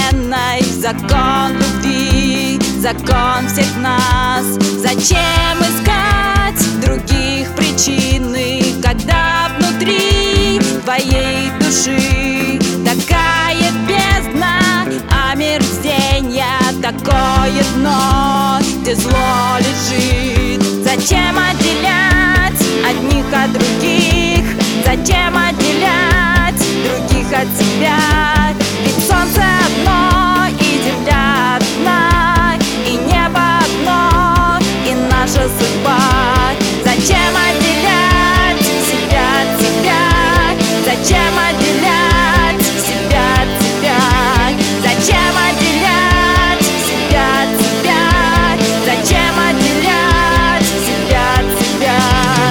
вселенной закон любви, закон всех нас. Зачем искать других причины, когда внутри твоей души такая бездна омерзения, такое дно, где зло лежит? Зачем отделять одних от других? Зачем отделять других от себя? Ведь солнце одно, и земля одна, и небо одно, и наша судьба. Зачем отделять себя от себя? Зачем отделять себя от себя? Зачем отделять себя от себя? Зачем отделять себя от себя?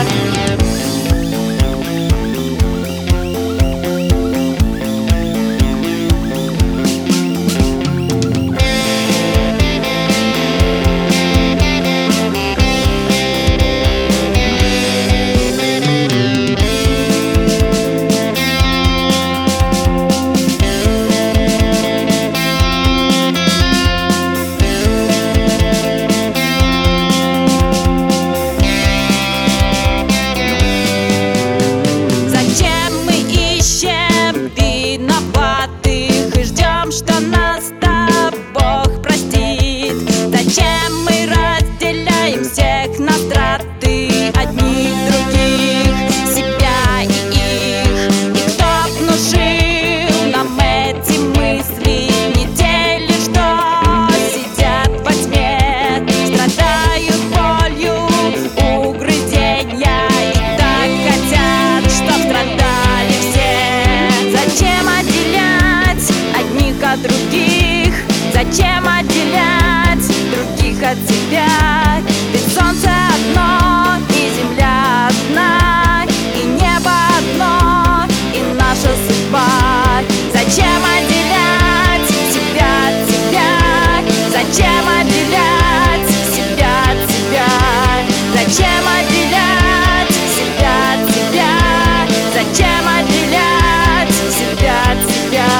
Что нас да Бог простит? Зачем мы разделяем всех на страты, одних других, себя и их? И кто внушил нам эти мысли? Не те ли, что сидят во тьме, страдают болью, угрызения, и так хотят, чтоб страдали все. Зачем отделять одних от других? Зачем отделять других от себя? Ведь солнце одно, и земля одна, и небо одно, и наша судьба. Зачем отделять себя от себя? Зачем отделять себя от себя? Зачем отделять себя от себя? Зачем отделять себя от себя?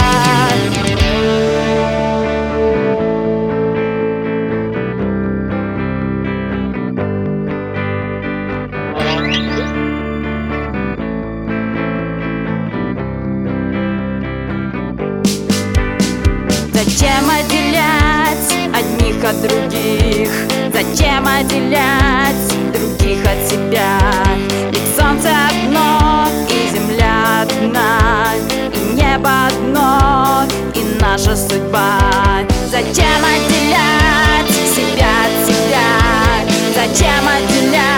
Зачем отделять одних от других? Зачем отделять других от себя? Ведь солнце одно, и земля одна, и небо одно, и наша судьба. Зачем отделять себя от себя? Зачем отделять